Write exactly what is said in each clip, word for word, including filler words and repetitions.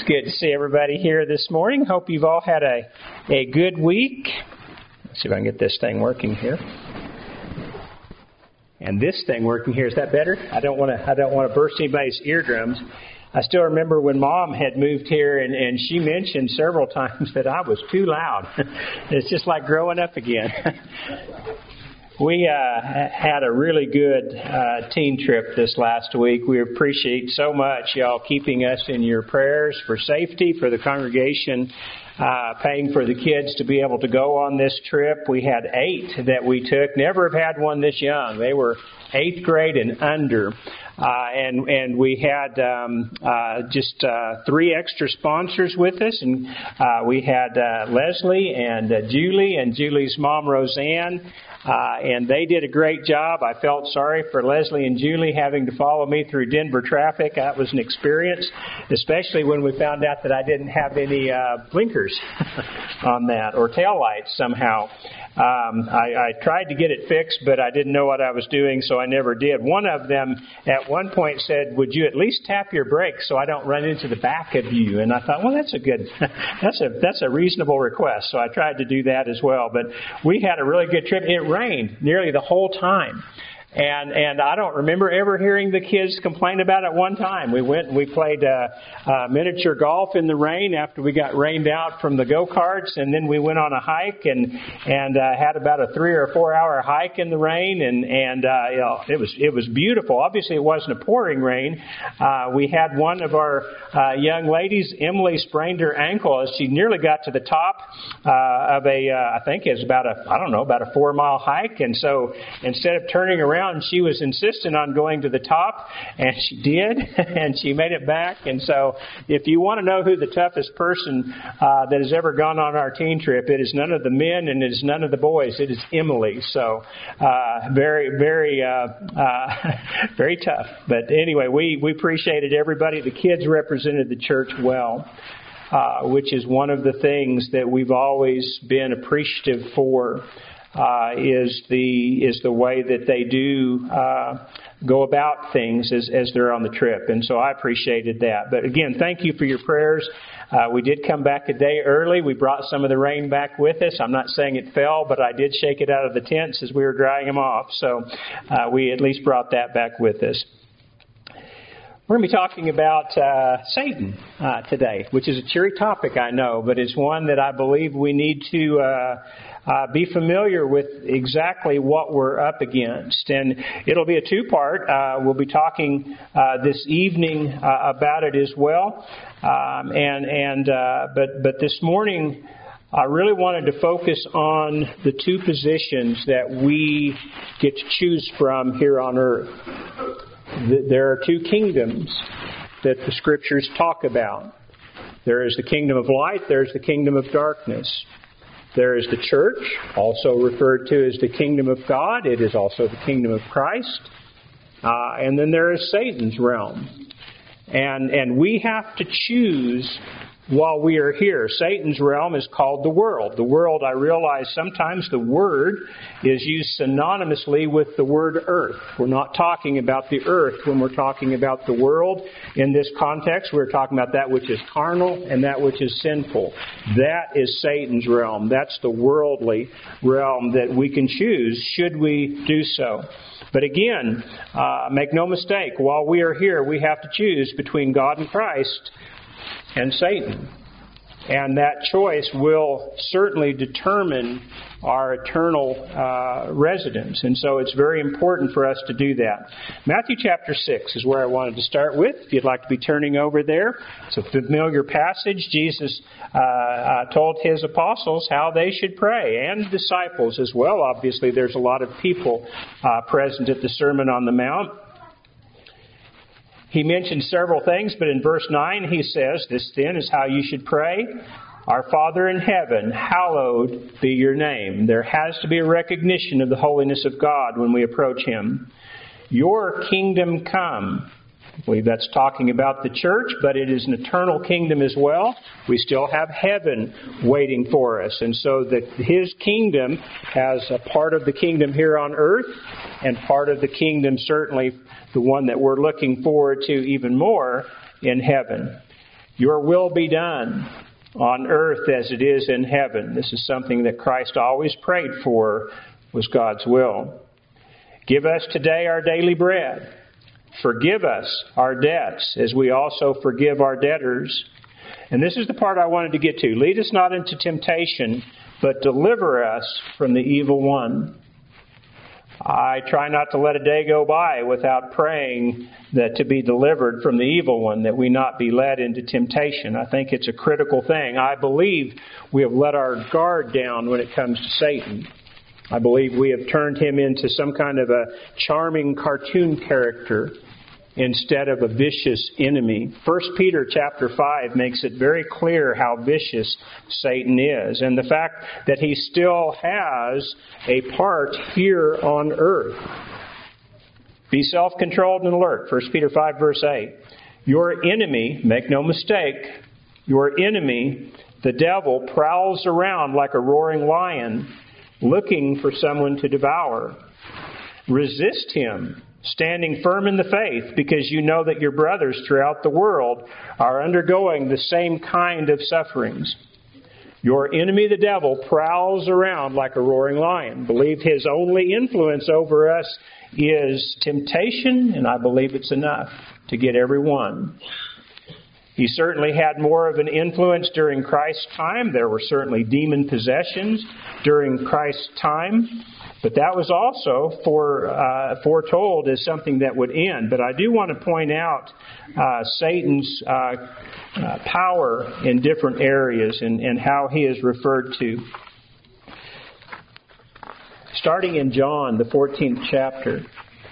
Good to see everybody here this morning. Hope you've all had a, a good week. Let's see if I can get this thing working here. And this thing working here, is that better? I don't want to I don't want to burst anybody's eardrums. I still remember when Mom had moved here and, and she mentioned several times that I was too loud. It's just like growing up again. We uh, had a really good uh, teen trip this last week. We appreciate so much y'all keeping us in your prayers for safety, for the congregation, uh, paying for the kids to be able to go on this trip. We had eight that we took. Never have had one this young. They were eighth grade and under. Uh, and, and we had um, uh, just uh, three extra sponsors with us. And uh, we had uh, Leslie and uh, Julie and Julie's mom, Roseanne. Uh, and they did a great job. I felt sorry for Leslie and Julie having to follow me through Denver traffic. That was an experience, especially when we found out that I didn't have any uh, blinkers on that or tail lights somehow. Um, I, I tried to get it fixed, but I didn't know what I was doing, so I never did. One of them at one point said, "Would you at least tap your brakes so I don't run into the back of you?" And I thought, well, that's a good, that's a that's a reasonable request. So I tried to do that as well. But we had a really good trip. It rained nearly the whole time. And and I don't remember ever hearing the kids complain about it one time. We went and we played uh, uh, miniature golf in the rain after we got rained out from the go-karts, and then we went on a hike and and uh, had about a three or four hour hike in the rain, and and uh, you know, it was it was beautiful. Obviously, it wasn't a pouring rain. Uh, we had one of our uh, young ladies, Emily, sprained her ankle as she nearly got to the top uh, of a uh, I think it's about a I don't know about a four mile hike, and so instead of turning around, she was insistent on going to the top, and she did, and she made it back. And so if you want to know who the toughest person uh, that has ever gone on our teen trip, it is none of the men and it is none of the boys. It is Emily. So uh, very, very, uh, uh, very tough. But anyway, we, we appreciated everybody. The kids represented the church well. Uh, which is one of the things that we've always been appreciative for. Uh, is the is the way that they do uh, go about things as, as they're on the trip. And so I appreciated that. But again, thank you for your prayers. Uh, we did come back a day early. We brought some of the rain back with us. I'm not saying it fell, but I did shake it out of the tents as we were drying them off. So uh, we at least brought that back with us. We're going to be talking about uh, Satan uh, today, which is a cheery topic, I know, but it's one that I believe we need to uh, uh, be familiar with exactly what we're up against. And it'll be a two-part. Uh, we'll be talking uh, this evening uh, about it as well. Um, and and uh, but but this morning, I really wanted to focus on the two positions that we get to choose from here on earth. There are two kingdoms that the Scriptures talk about. There is the kingdom of light, there is the kingdom of darkness. There is the church, also referred to as the kingdom of God. It is also the kingdom of Christ. Uh, and then there is Satan's realm. And, and we have to choose while we are here. Satan's realm is called the world. The world, I realize sometimes the word is used synonymously with the word earth. We're not talking about the earth when we're talking about the world. In this context, we're talking about that which is carnal and that which is sinful. That is Satan's realm. That's the worldly realm that we can choose should we do so. But again, uh, make no mistake, while we are here, we have to choose between God and Christ and Satan. And that choice will certainly determine our eternal uh, residence. And so it's very important for us to do that. Matthew chapter six is where I wanted to start with. If you'd like to be turning over there. It's a familiar passage. Jesus uh, uh, told His apostles how they should pray, and disciples as well. Obviously, there's a lot of people uh, present at the Sermon on the Mount. He mentioned several things, but in verse nine he says, "This then is how you should pray. Our Father in heaven, hallowed be your name." There has to be a recognition of the holiness of God when we approach Him. Your kingdom come. I believe that's talking about the church, but it is an eternal kingdom as well. We still have heaven waiting for us. And so that His kingdom has a part of the kingdom here on earth, and part of the kingdom, certainly the one that we're looking forward to even more, in heaven. Your will be done on earth as it is in heaven. This is something that Christ always prayed for, was God's will. Give us today our daily bread. Forgive us our debts as we also forgive our debtors. And this is the part I wanted to get to. Lead us not into temptation, but deliver us from the evil one. I try not to let a day go by without praying that to be delivered from the evil one, that we not be led into temptation. I think it's a critical thing. I believe we have let our guard down when it comes to Satan. I believe we have turned him into some kind of a charming cartoon character instead of a vicious enemy. First Peter chapter five makes it very clear how vicious Satan is, and the fact that he still has a part here on earth. Be self-controlled and alert. First Peter five verse eight. Your enemy, make no mistake, your enemy, the devil, prowls around like a roaring lion, looking for someone to devour. Resist him, standing firm in the faith, because you know that your brothers throughout the world are undergoing the same kind of sufferings. Your enemy, the devil, prowls around like a roaring lion. Believe his only influence over us is temptation, and I believe it's enough to get everyone. He certainly had more of an influence during Christ's time. There were certainly demon possessions during Christ's time. But that was also for, uh, foretold as something that would end. But I do want to point out uh, Satan's uh, uh, power in different areas and, and how he is referred to. Starting in John, the fourteenth chapter.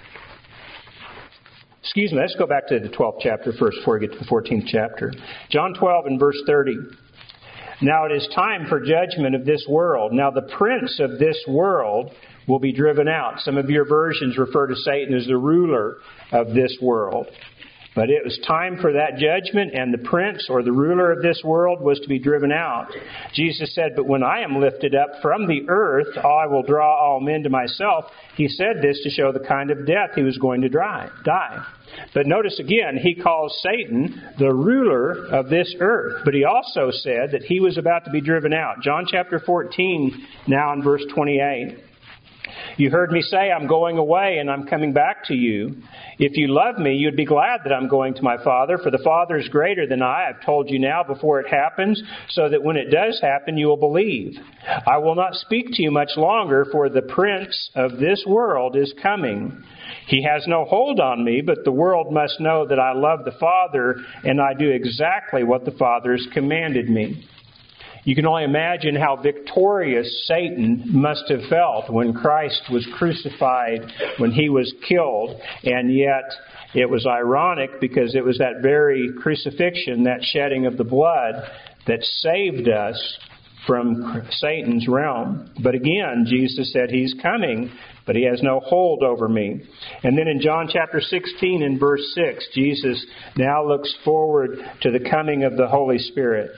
Excuse me, let's go back to the twelfth chapter first before we get to the fourteenth chapter. John twelve and verse thirty. Now it is time for judgment of this world. Now the prince of this world will be driven out. Some of your versions refer to Satan as the ruler of this world. But it was time for that judgment, and the prince or the ruler of this world was to be driven out. Jesus said, but when I am lifted up from the earth, I will draw all men to myself. He said this to show the kind of death he was going to die. But notice again, he calls Satan the ruler of this earth. But he also said that he was about to be driven out. John chapter fourteen, now in verse twenty-eight. You heard me say, I'm going away and I'm coming back to you. If you love me, you'd be glad that I'm going to my Father, for the Father is greater than I. I've told you now before it happens, so that when it does happen, you will believe. I will not speak to you much longer, for the prince of this world is coming. He has no hold on me, but the world must know that I love the Father, and I do exactly what the Father has commanded me. You can only imagine how victorious Satan must have felt when Christ was crucified, when he was killed. And yet it was ironic because it was that very crucifixion, that shedding of the blood, that saved us from Satan's realm. But again, Jesus said he's coming, but he has no hold over me. And then in John chapter sixteen and verse six, Jesus now looks forward to the coming of the Holy Spirit.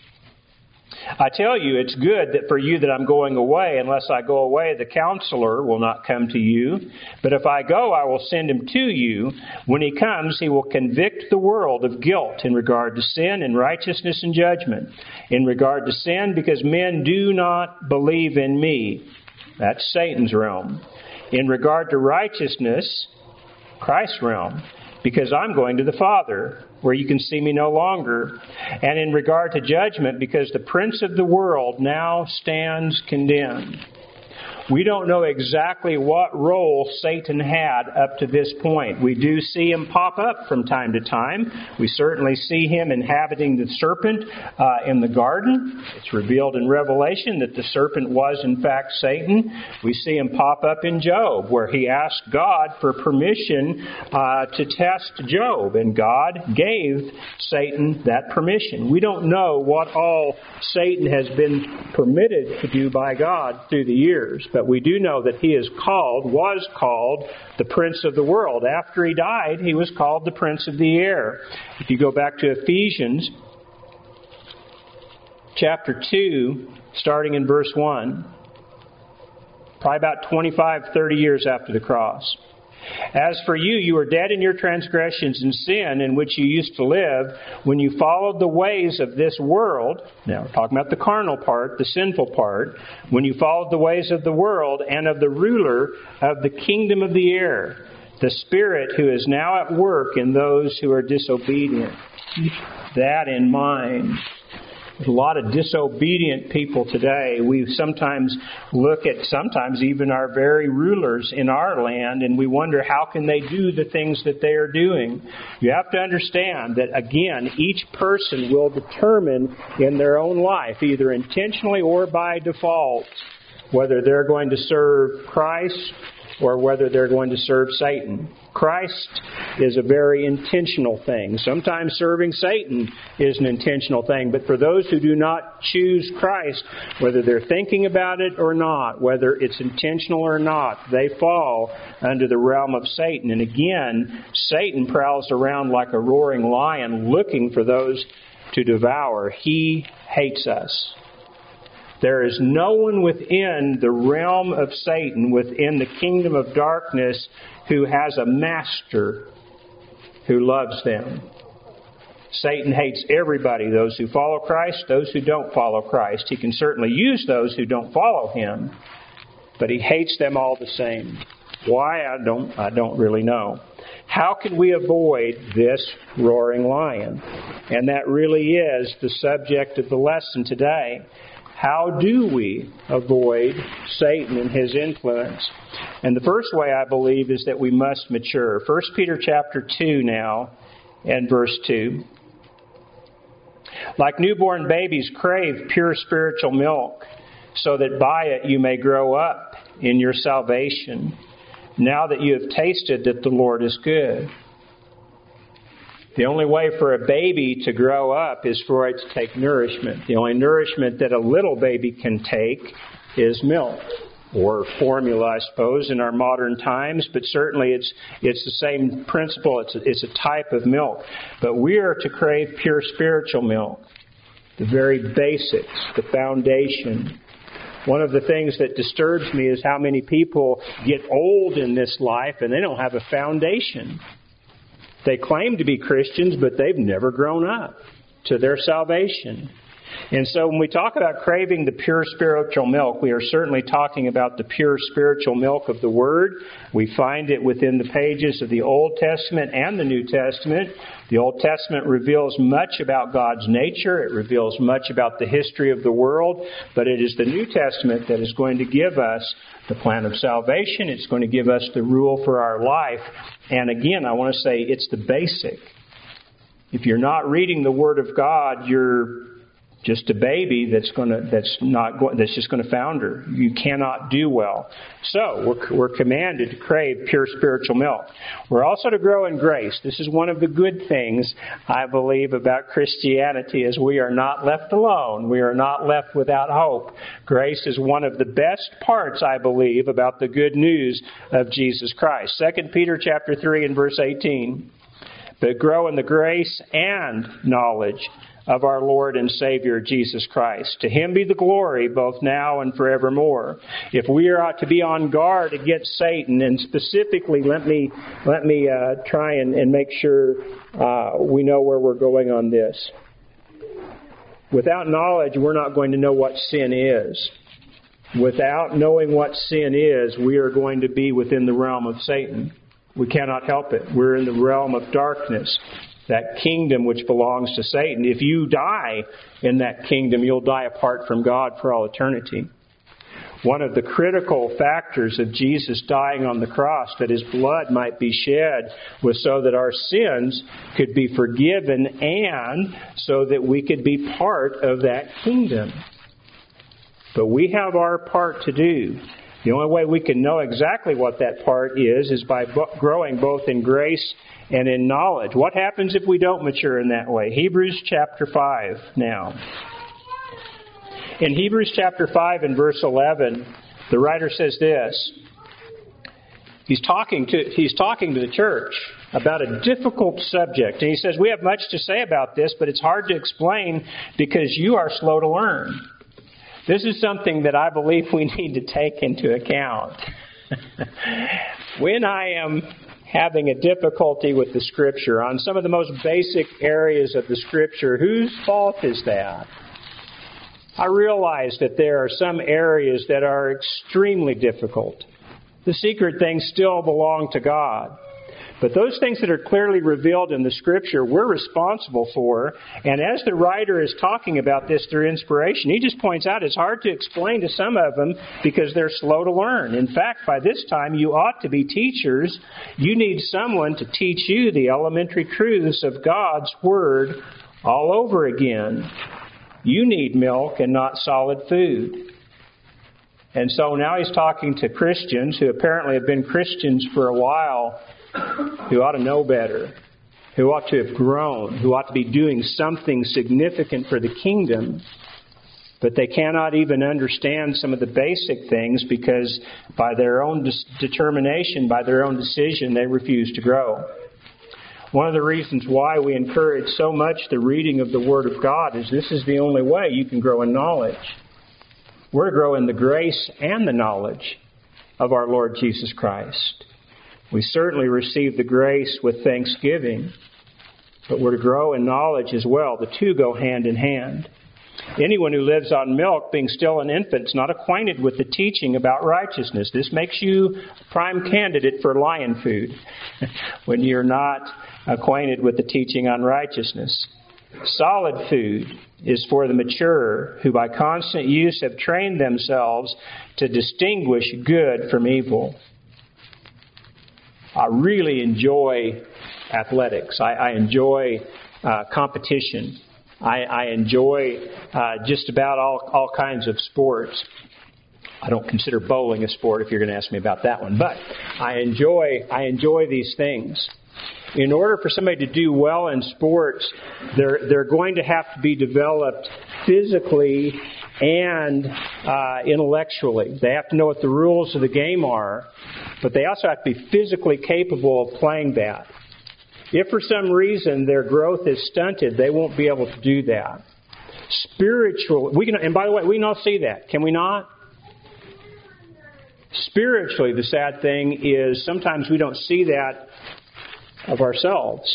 I tell you, it's good that for you that I'm going away. Unless I go away, the Counselor will not come to you. But if I go, I will send him to you. When he comes, he will convict the world of guilt in regard to sin and righteousness and judgment. In regard to sin, because men do not believe in me. That's Satan's realm. In regard to righteousness, Christ's realm. Because I'm going to the Father, where you can see me no longer. And in regard to judgment, because the prince of the world now stands condemned. We don't know exactly what role Satan had up to this point. We do see him pop up from time to time. We certainly see him inhabiting the serpent uh, in the garden. It's revealed in Revelation that the serpent was in fact Satan. We see him pop up in Job, where he asked God for permission uh, to test Job, and God gave Satan that permission. We don't know what all Satan has been permitted to do by God through the years, but we do know that he is called, was called, the Prince of the world. After he died, he was called the Prince of the air. If you go back to Ephesians chapter two, starting in verse one, probably about twenty-five, thirty years after the cross. As for you, you were dead in your transgressions and sin in which you used to live when you followed the ways of this world. Now, we're talking about the carnal part, the sinful part. When you followed the ways of the world and of the ruler of the kingdom of the air, the Spirit who is now at work in those who are disobedient. Keep that in mind. There's a lot of disobedient people today. We sometimes look at, sometimes even our very rulers in our land, and we wonder how can they do the things that they are doing. You have to understand that, again, each person will determine in their own life, either intentionally or by default, whether they're going to serve Christ or whether they're going to serve Satan. Christ is a very intentional thing. Sometimes serving Satan is an intentional thing. But for those who do not choose Christ, whether they're thinking about it or not, whether it's intentional or not, they fall under the realm of Satan. And again, Satan prowls around like a roaring lion looking for those to devour. He hates us. There is no one within the realm of Satan, within the kingdom of darkness, who has a master who loves them. Satan hates everybody, those who follow Christ, those who don't follow Christ. He can certainly use those who don't follow him, but he hates them all the same. Why? I don't, I don't really know. How can we avoid this roaring lion? And that really is the subject of the lesson today. How do we avoid Satan and his influence? And the first way, I believe, is that we must mature. First Peter chapter two now, and verse two. Like newborn babies, crave pure spiritual milk, so that by it you may grow up in your salvation, now that you have tasted that the Lord is good. The only way for a baby to grow up is for it to take nourishment. The only nourishment that a little baby can take is milk, or formula, I suppose, in our modern times. But certainly it's it's the same principle. It's a, it's a type of milk. But we are to crave pure spiritual milk, the very basics, the foundation. One of the things that disturbs me is how many people get old in this life and they don't have a foundation. They claim to be Christians, but they've never grown up to their salvation. And so when we talk about craving the pure spiritual milk, we are certainly talking about the pure spiritual milk of the Word. We find it within the pages of the Old Testament and the New Testament. The Old Testament reveals much about God's nature. It reveals much about the history of the world. But it is the New Testament that is going to give us the plan of salvation. It's going to give us the rule for our life. And again, I want to say it's the basic. If you're not reading the Word of God, you're just a baby that's going to that's not going that's just going to founder. You cannot do well. So we're we're commanded to crave pure spiritual milk. We're also to grow in grace. This is one of the good things I believe about Christianity, is we are not left alone. We are not left without hope. Grace is one of the best parts, I believe, about the good news of Jesus Christ. Second Peter chapter three and verse eighteen. But grow in the grace and knowledge of our Lord and Savior Jesus Christ. To Him be the glory both now and forevermore. If we are to be on guard against Satan, and specifically, let me let me uh, try and, and make sure uh, we know where we're going on this. Without knowledge, we're not going to know what sin is. Without knowing what sin is, we are going to be within the realm of Satan. We cannot help it. We're in the realm of darkness, that kingdom which belongs to Satan. If you die in that kingdom, you'll die apart from God for all eternity. One of the critical factors of Jesus dying on the cross, that His blood might be shed, was so that our sins could be forgiven and so that we could be part of that kingdom. But we have our part to do. The only way we can know exactly what that part is is by bo- growing both in grace and in knowledge. What happens if we don't mature in that way? Hebrews chapter five now. In Hebrews chapter five and verse eleven, the writer says this. He's talking to he's talking to the church about a difficult subject. And he says, we have much to say about this, but it's hard to explain because you are slow to learn. This is something that I believe we need to take into account. When I am having a difficulty with the Scripture, on some of the most basic areas of the Scripture, whose fault is that? I realize that there are some areas that are extremely difficult. The secret things still belong to God. But those things that are clearly revealed in the Scripture, we're responsible for. And as the writer is talking about this through inspiration, he just points out it's hard to explain to some of them because they're slow to learn. In fact, by this time, you ought to be teachers. You need someone to teach you the elementary truths of God's Word all over again. You need milk and not solid food. And so now he's talking to Christians who apparently have been Christians for a while, who ought to know better, who ought to have grown, who ought to be doing something significant for the kingdom, but they cannot even understand some of the basic things because by their own determination, by their own decision, they refuse to grow. One of the reasons why we encourage so much the reading of the Word of God is this is the only way you can grow in knowledge. We're to grow in the grace and the knowledge of our Lord Jesus Christ. We certainly receive the grace with thanksgiving, but we're to grow in knowledge as well. The two go hand in hand. Anyone who lives on milk, being still an infant, is not acquainted with the teaching about righteousness. This makes you a prime candidate for lion food when you're not acquainted with the teaching on righteousness. Solid food is for the mature, who by constant use have trained themselves to distinguish good from evil. I really enjoy athletics. I, I enjoy uh, competition. I, I enjoy uh, just about all, all kinds of sports. I don't consider bowling a sport if you're going to ask me about that one. But I enjoy I enjoy these things. In order for somebody to do well in sports, they're, they're going to have to be developed physically and uh, intellectually. They have to know what the rules of the game are, but they also have to be physically capable of playing that. If for some reason their growth is stunted, they won't be able to do that. Spiritual, we can, and by the way, we can all see that, can we not? Spiritually, the sad thing is sometimes we don't see that of ourselves.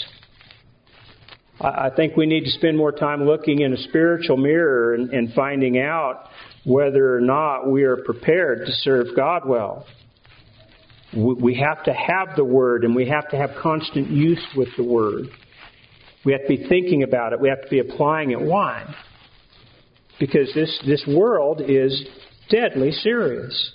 I think we need to spend more time looking in a spiritual mirror and, and finding out whether or not we are prepared to serve God well. We have to have the Word, and we have to have constant use with the Word. We have to be thinking about it. We have to be applying it. Why? Because this, this world is deadly serious.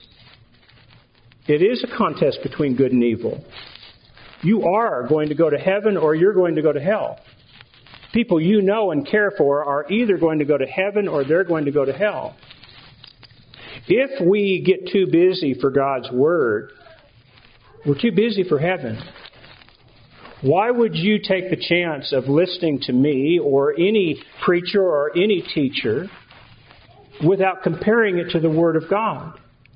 It is a contest between good and evil. You are going to go to heaven or you're going to go to hell. People you know and care for are either going to go to heaven or they're going to go to hell. If we get too busy for God's Word, we're too busy for heaven. Why would you take the chance of listening to me or any preacher or any teacher without comparing it to the Word of God?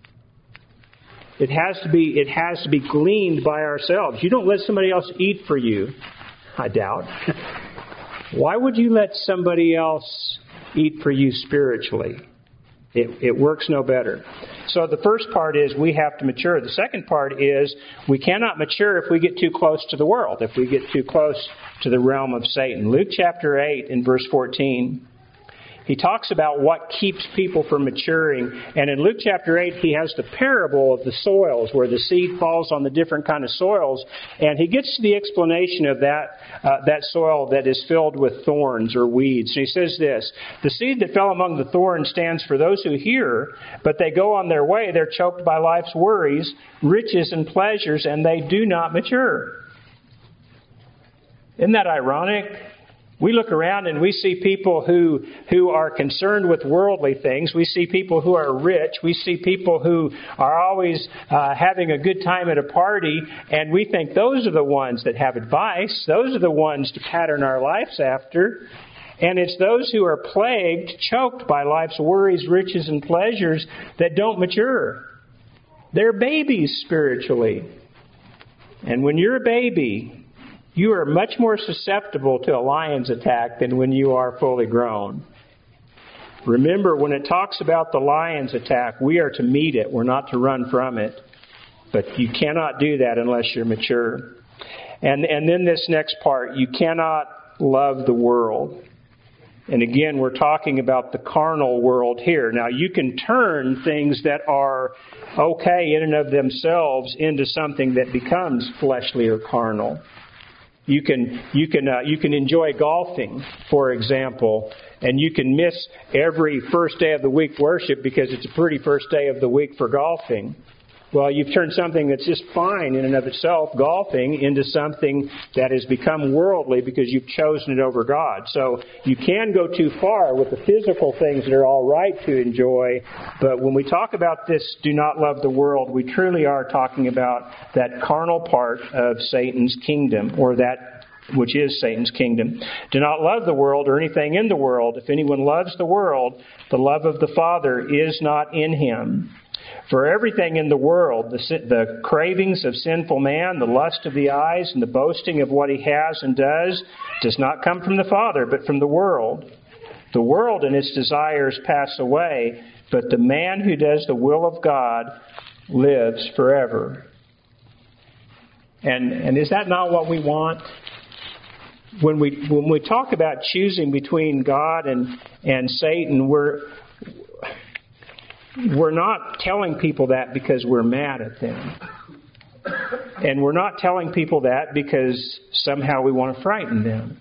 It has to be, it has to be gleaned by ourselves. You don't let somebody else eat for you, I doubt. Why would you let somebody else eat for you spiritually? It, it works no better. So the first part is we have to mature. The second part is we cannot mature if we get too close to the world, if we get too close to the realm of Satan. Luke chapter eight in verse fourteen. He talks about what keeps people from maturing. And in Luke chapter eight, he has the parable of the soils where the seed falls on the different kind of soils. And he gets to the explanation of that uh, that soil that is filled with thorns or weeds. And he says this, the seed that fell among the thorns stands for those who hear, but they go on their way. They're choked by life's worries, riches, and pleasures, and they do not mature. Isn't that ironic? We look around and we see people who who are concerned with worldly things. We see people who are rich. We see people who are always uh, having a good time at a party. And we think those are the ones that have advice. Those are the ones to pattern our lives after. And it's those who are plagued, choked by life's worries, riches, and pleasures that don't mature. They're babies spiritually. And when you're a baby, you are much more susceptible to a lion's attack than when you are fully grown. Remember, when it talks about the lion's attack, we are to meet it. We're not to run from it. But you cannot do that unless you're mature. And, and then this next part, you cannot love the world. And again, we're talking about the carnal world here. Now, you can turn things that are okay in and of themselves into something that becomes fleshly or carnal. You can you can uh, you can enjoy golfing, for example, and you can miss every first day of the week worship because it's a pretty first day of the week for golfing. Well, you've turned something that's just fine in and of itself, golfing, into something that has become worldly because you've chosen it over God. So you can go too far with the physical things that are all right to enjoy. But when we talk about this, do not love the world, we truly are talking about that carnal part of Satan's kingdom, or that which is Satan's kingdom. Do not love the world or anything in the world. If anyone loves the world, the love of the Father is not in him. For everything in the world, the, the cravings of sinful man, the lust of the eyes, and the boasting of what he has and does, does not come from the Father, but from the world. The world and its desires pass away, but the man who does the will of God lives forever. And, and is that not what we want? When we when we talk about choosing between God and, and Satan, we're We're not telling people that because we're mad at them. And we're not telling people that because somehow we want to frighten them.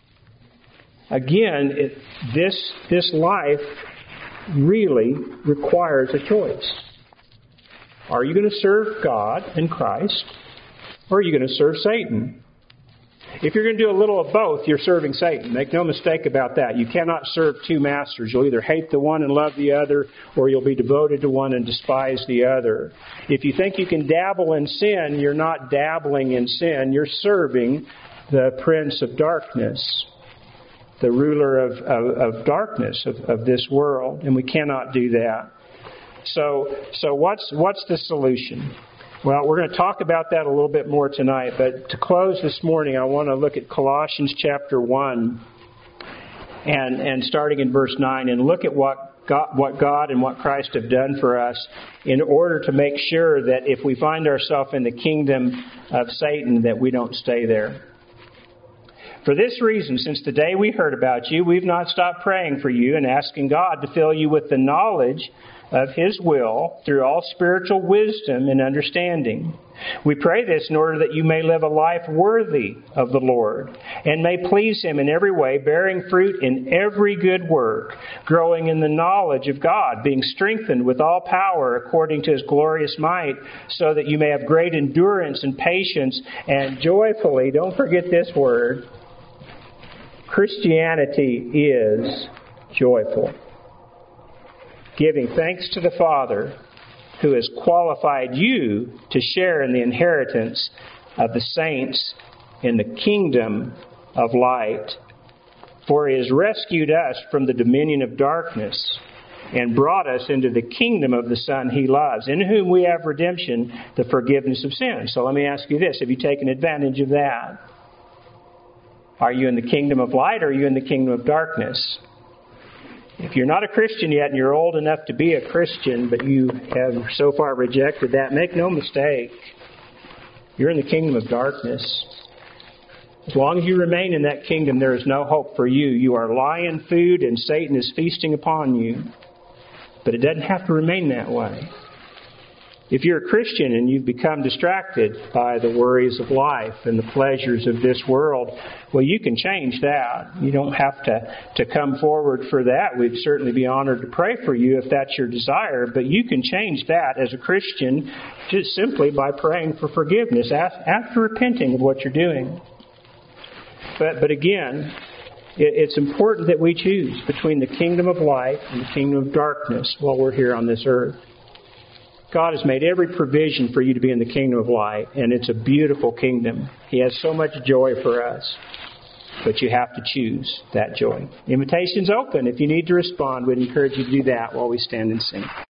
Again, it, this, this life really requires a choice. Are you going to serve God and Christ, or are you going to serve Satan? If you're going to do a little of both, you're serving Satan. Make no mistake about that. You cannot serve two masters. You'll either hate the one and love the other, or you'll be devoted to one and despise the other. If you think you can dabble in sin, you're not dabbling in sin. You're serving the prince of darkness, the ruler of, of, of darkness of, of this world. And we cannot do that. So, so what's what's the solution? Well, we're going to talk about that a little bit more tonight. But to close this morning, I want to look at Colossians chapter one and, and starting in verse nine, and look at what God, what God and what Christ have done for us in order to make sure that if we find ourselves in the kingdom of Satan, that we don't stay there. For this reason, since the day we heard about you, we've not stopped praying for you and asking God to fill you with the knowledge of His will through all spiritual wisdom and understanding. We pray this in order that you may live a life worthy of the Lord and may please Him in every way, bearing fruit in every good work, growing in the knowledge of God, being strengthened with all power according to His glorious might, so that you may have great endurance and patience, and joyfully, don't forget this word, Christianity is joyful, giving thanks to the Father who has qualified you to share in the inheritance of the saints in the kingdom of light. For He has rescued us from the dominion of darkness and brought us into the kingdom of the Son He loves, in whom we have redemption, the forgiveness of sins. So let me ask you this. Have you taken advantage of that? Are you in the kingdom of light, or are you in the kingdom of darkness? If you're not a Christian yet and you're old enough to be a Christian, but you have so far rejected that, make no mistake, you're in the kingdom of darkness. As long as you remain in that kingdom, there is no hope for you. You are lion food and Satan is feasting upon you. But it doesn't have to remain that way. If you're a Christian and you've become distracted by the worries of life and the pleasures of this world, well, you can change that. You don't have to, to come forward for that. We'd certainly be honored to pray for you if that's your desire. But you can change that as a Christian just simply by praying for forgiveness after repenting of what you're doing. But, but again, it, it's important that we choose between the kingdom of light and the kingdom of darkness while we're here on this earth. God has made every provision for you to be in the kingdom of light, and it's a beautiful kingdom. He has so much joy for us, but you have to choose that joy. The invitation's open. If you need to respond, we'd encourage you to do that while we stand and sing.